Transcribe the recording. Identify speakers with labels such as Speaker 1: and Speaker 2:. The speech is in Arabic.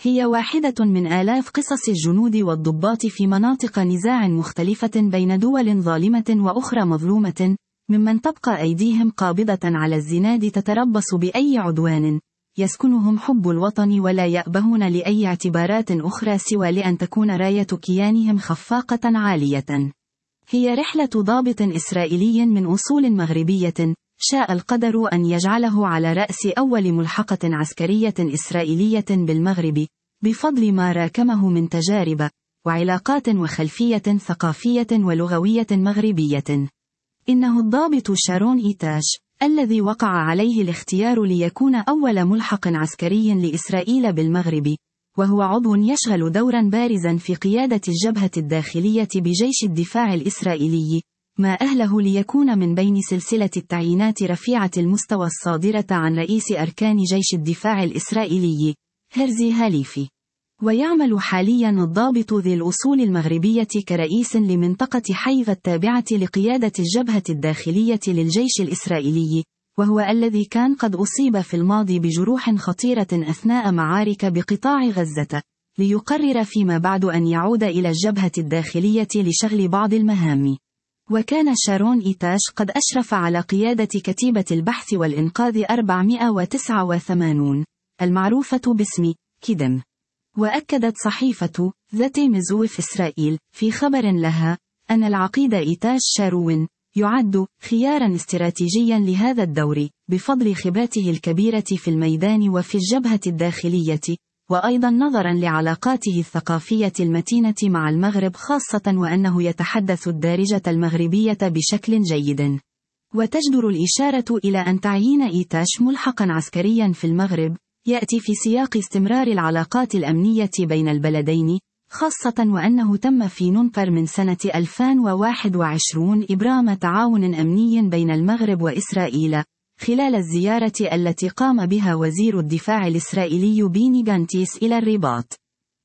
Speaker 1: هي واحدة من آلاف قصص الجنود والضباط في مناطق نزاع مختلفة بين دول ظالمة وأخرى مظلومة، ممن تبقى أيديهم قابضة على الزناد تتربص بأي عدوان، يسكنهم حب الوطن ولا يأبهون لأي اعتبارات أخرى سوى لأن تكون راية كيانهم خفاقة عالية. هي رحلة ضابط إسرائيلي من أصول مغربية، شاء القدر أن يجعله على رأس أول ملحقة عسكرية إسرائيلية بالمغرب، بفضل ما راكمه من تجارب، وعلاقات وخلفية ثقافية ولغوية مغربية. إنه الضابط شارون إيتاش، الذي وقع عليه الاختيار ليكون أول ملحق عسكري لإسرائيل بالمغرب، وهو عضو يشغل دورا بارزا في قيادة الجبهة الداخلية بجيش الدفاع الإسرائيلي، ما أهله ليكون من بين سلسلة التعيينات رفيعة المستوى الصادرة عن رئيس أركان جيش الدفاع الإسرائيلي، هيرزي هاليفي. ويعمل حاليا الضابط ذي الأصول المغربية كرئيس لمنطقة حيفا التابعة لقيادة الجبهة الداخلية للجيش الإسرائيلي، وهو الذي كان قد أصيب في الماضي بجروح خطيرة أثناء معارك بقطاع غزة، ليقرر فيما بعد أن يعود إلى الجبهة الداخلية لشغل بعض المهام. وكان شارون إيتاش قد أشرف على قيادة كتيبة البحث والإنقاذ 489 المعروفة باسم كيدم. وأكدت صحيفة ذا تايمز في إسرائيل في خبر لها أن العقيد إيتاش شارون يعد خيارا استراتيجيا لهذا الدور، بفضل خبرته الكبيرة في الميدان وفي الجبهة الداخلية، وأيضا نظرا لعلاقاته الثقافية المتينة مع المغرب خاصة، وأنه يتحدث الدارجة المغربية بشكل جيد. وتجدر الإشارة إلى أن تعيين إيتاش ملحقا عسكريا في المغرب يأتي في سياق استمرار العلاقات الأمنية بين البلدين، خاصة وأنه تم في نونبر من سنة 2021 إبرام تعاون أمني بين المغرب وإسرائيل، خلال الزيارة التي قام بها وزير الدفاع الإسرائيلي بيني غانتس إلى الرباط.